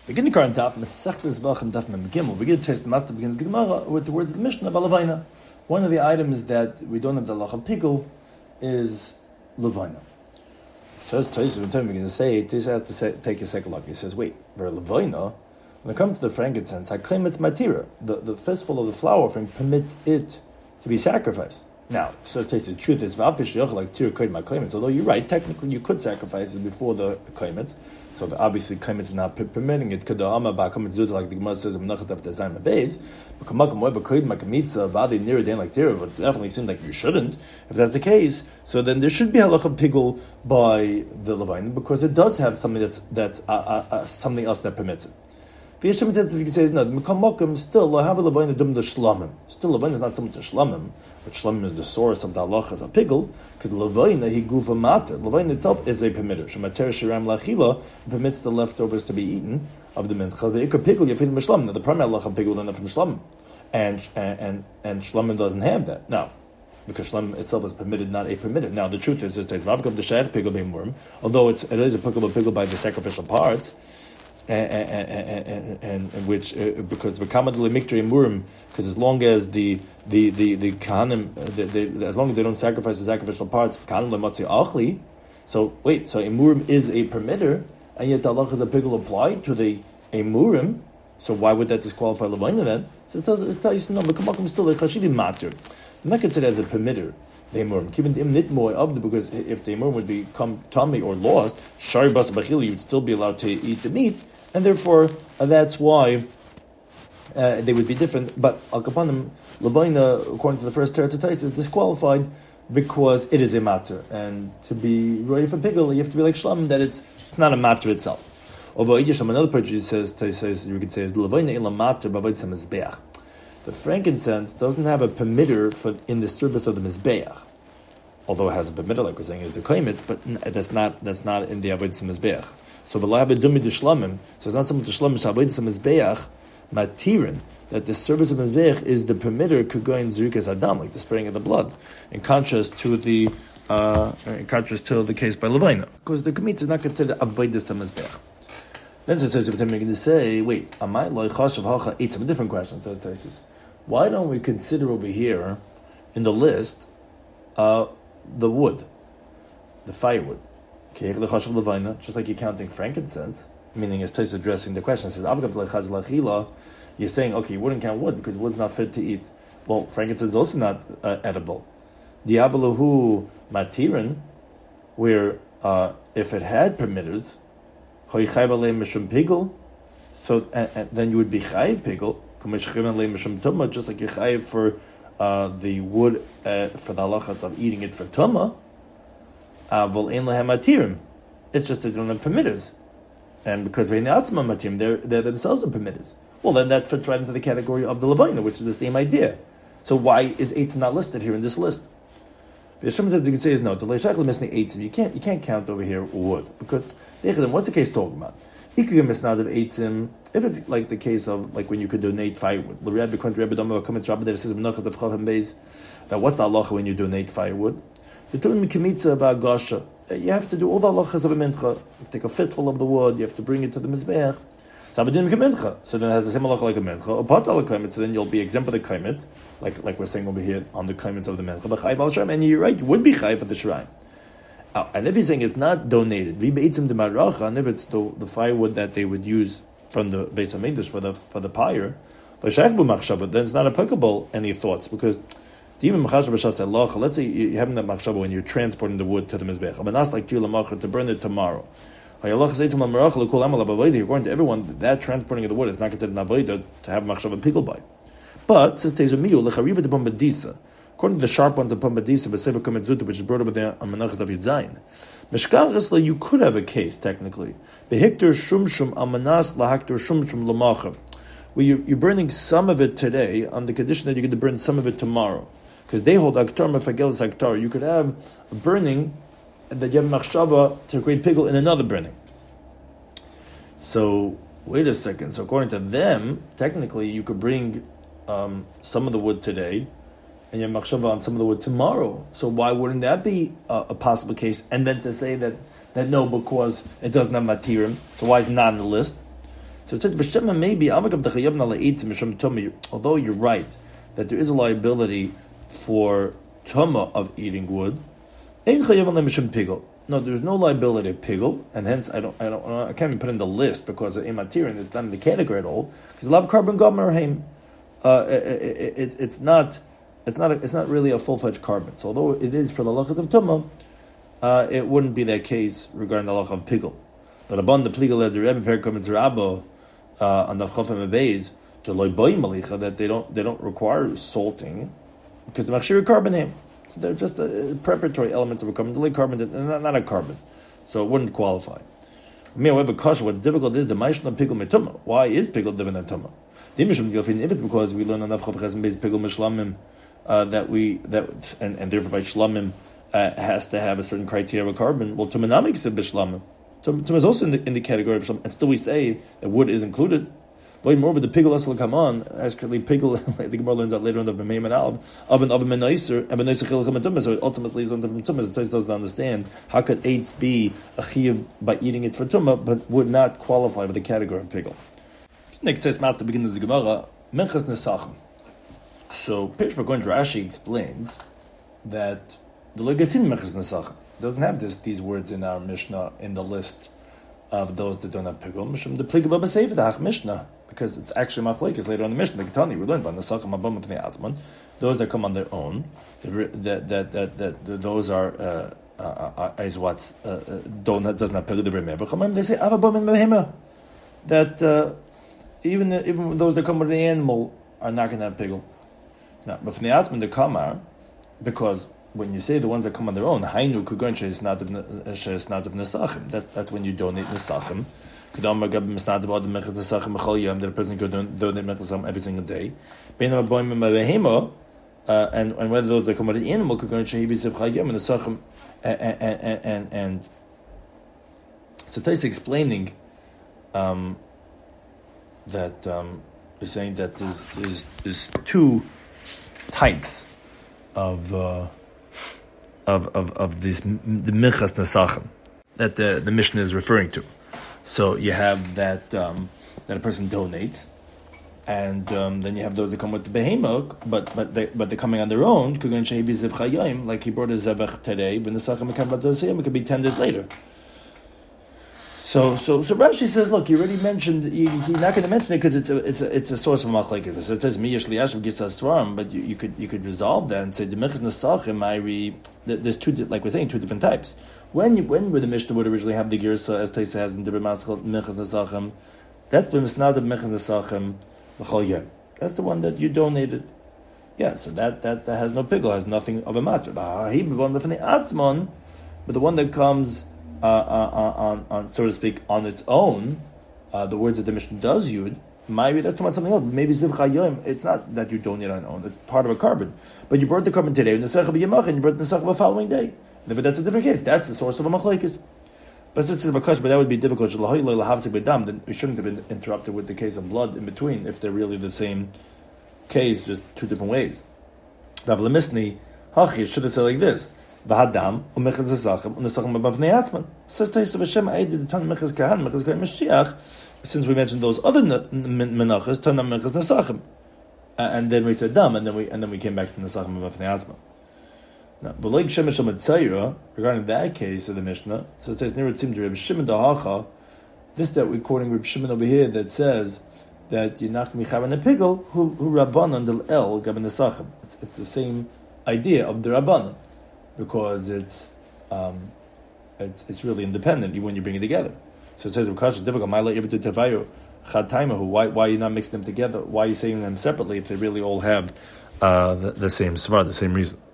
Begin the current daf, Masechtas Vachim Daf Mem Gimel. We get to taste the master begins the Gemara with the words of the Mishnah of Levina. One of the items that we don't have the halacha of pigul is Levina. First, Taisa begins to say, Taisa has to take a second look. He says, wait, for Levina, when it comes to the frankincense, I claim it's matira. The fistful of the flour offering permits it to be sacrificed. Now, so the truth is, although you're right, technically you could sacrifice it before the claimants. So obviously claimants is not permitting it. Like the Gemara says, but it definitely seems like you shouldn't. If that's the case, so then there should be halacha pigul by the Levine because it does have something that's something else that permits it. You can say no. Still, have a Levine dum the shlamim. Still, Levine is not something to shlamim, but shlamim is the source of the halachas of pigul. Because Levine he gufa mater. Levine itself is a permitter. Shemater shiram lachila permits the leftovers to be eaten of the mincha. The ikar pigul yafid mishlamim. The primary halacha of pigul is from shlamim, and shlamim doesn't have that now. Because shlam itself is permitted, not a permitted. Now the truth is, although it is applicable pigul by the sacrificial parts. And which because because as long as the kahanim as long as they don't sacrifice the sacrificial parts, so wait, so emurim is a permitter, and yet the halach is a pigul applied to the emurim. So why would that disqualify Levina then? So it tells you no, but still a chashidim matter. I'm not considered as a permitter. The emurim, keeping the nitmoy up because if the emurim would become tummy or lost, shari bas bachil, you would still be allowed to eat the meat. And therefore, that's why they would be different. But Al Kapanim, Levina, according to the first Teretz HaTais, is disqualified because it is a matter. And to be ready for pigul, you have to be like Shlam, that it's not a matter itself. Although another purchase says you could say is Levina ila matter b'avodas hamizbeach. The frankincense doesn't have a permitter for in the service of the mizbeach. Although it has a permitter, like we're saying, is the claimants, but that's not in the avodas hamizbeach. So it's not something to shlamim shabayis mizbeach matirin that the service of mizbeach is the permitter could go in zrikas adam, like the spraying of the blood, in contrast to the case by Levina, because the kamitz is not considered avodas mizbeach. Then it says to say, wait, amai loy chashav hacha eat some different question. Says Taisus, why don't we consider over here in the list the wood, the firewood? Just like you're counting frankincense, meaning as Tais addressing the question, it says, you're saying, okay, you wouldn't count wood because wood's not fit to eat. Well, frankincense is also not edible. Diabalahu matirin, where if it had permitters, so then you would be chayiv pigul, just like you're chayiv for the wood for the halachas of eating it for tumah. It's just they don't have permitters, and because they're themselves are permitters. Well, then that fits right into the category of the Levina, which is the same idea. So why is eitz not listed here in this list? The Yeshua says you can say is no. You can't count over here wood because what's the case talking about? If it's like the case of like when you could donate firewood, that what's the halacha when you donate firewood? The Turim Kimitza about Gasha. You have to do all the halachas of a mincha. You have to take a fistful of the wood, you have to bring it to the mizbeach. So then it has the same halacha like a mincha. Or patal claimants, so then you'll be exempt of the claimants, like we're saying over here on the claimants of the mincha. But chayv al shrine, and you're right, you would be chayv for the shrine. And if he's saying it's not donated, v'beitzim de maracha, and if it's the firewood that they would use from the Beis Hamikdash for the pyre, but then it's not applicable. Any thoughts? Because let's say you have that machshava when you're transporting the wood to the mizbech. But that's like to burn it tomorrow. According to everyone, that transporting of the wood is not considered an avodah to have machshava pigul by. But says according to the sharp ones of Pumbedisa, which is brought over there on Menachas David Zayin, you could have a case technically. Behikter shumshum amanas lahakter shumshum lamacha, where you're burning some of it today on the condition that you're going to burn some of it tomorrow. Because they hold aktar mefagelis aktar. You could have a burning that you have machshava to create pigul in another burning. So wait a second. So according to them, technically you could bring some of the wood today, and you have machshava on some of the wood tomorrow. So why wouldn't that be a possible case? And then to say that no, because it doesn't have matirim. So why is it not on the list? So it says, "V'shema maybe although you're right that there is a liability for tuma of eating wood, no, there's no liability of pigel, and hence I can't even put in the list because of imatir, and it's not in the category at all because love carbon gomer haim. It's not really a full-fledged carbon. So although it is for the halachas of tumah, it wouldn't be that case regarding the halacha of pigel. But upon the pligel the Rebbe Perikam Rabba on the Chofim Abeis to loiboy malicha that they don't require salting because the machshir carbon him. They're just preparatory elements of a carbon, delay carbon, not a carbon, so it wouldn't qualify. What's difficult is the maishna pigel metuma. Why is pigel different than tuma? If it's because we learn on Avchav based pigel mishlamim and therefore by shlamim has to have a certain criteria of a carbon. Well, tumanamics of bishlamim. Tum is also in the category of shlamim, and still we say that wood is included. But more, but the pigel also come on. Actually, pigel. I think Gemara learns out later on the B'meim and Alb of an menaiser and menaiser chilchem tumah. So it ultimately is on different tumah. So it doesn't understand how could eitz be a chiyuv by eating it for tumah, but would not qualify for the category of pigel. Next test at the beginning of the Gemara, Menchas Nesachim. So Pirish Bagon Rashi explained that the Legasim Menchas Nesachim doesn't have these words in our Mishnah in the list of those that don't have pigul. Mishum the Pligel Baba Sefer the Hach Mishnah because it's actually Machlekes later on in the Mishnah. The Ketani we learned about Nesachim Abam of Ne'atzman. Those that come on their own, those are is what's doesn't have pigul the Remember. They say Avabam and Mehema that. Even those that come with the animal are not going to have pigul. Now, but from the Atzman the Kamar, because when you say the ones that come on their own, Hainu Kugon is not of Nesachim. That's when you donate Nesachim. That a person could donate Nesachim every single day. And whether those that come with the animal Kugon and Nesachim and so Tais explaining. That is saying that there's two types of these the Minchas Nesachim that the Mishnah is referring to. So you have that a person donates, and then you have those that come with the behemoth, but they're coming on their own. Like he brought a zebach today, but Nesachim it could be 10 days later. So Rashi says, look, you already mentioned you're not going to mention it because it's a source of machlekes. So it says miyash liyash v'gisas tvarim, but you could resolve that and say the Minchas Nesachim. There's two, like we're saying, two different types. When would the Mishnah would originally have the girsa as Taisa has in the Minchas Nesachim? That's the Misnad of Minchas Nesachim l'chol yom. That's the one that you donated. Yeah, so that has no pigul, has nothing of a matter. But the one that comes. On so to speak, on its own, the words that the Mishnah does use, maybe that's talking about something else. Maybe Zivcha Yom, it's not that you donate on own, it's part of a carbon. But you brought the carbon today, and you brought the Nesach the following day. But that's a different case. That's the source of a machlekes. But that would be difficult. Then we shouldn't have been interrupted with the case of blood in between if they're really the same case, just two different ways. Rav Lemisni, Hachi should have said like this. V'hadam u'mechaz Nesachim u'Nesachim above ne'atzman. Says Taisa v'Shem Eidi the Tan mechaz Kahan mechaz Kahan Mashiach. Since we mentioned those other menachas, Tanam mechaz Nesachim, and then we said dam, and then we came back to Nesachim above ne'atzman. Now, but like Shemesh Tzayra, regarding that case of the Mishnah, so it says near Tzim to Reb Shimon Dahacha. This that we're quoting Reb Shimon over here that says that you're not going to be chavan a pigel who rabbanon del el gaben Nesachim. It's the same idea of the rabbanon. Because it's really independent when you bring it together. So it says it's difficult. Why are you not mixing them together? Why are you saying them separately if they really all have the same svar, the same reason?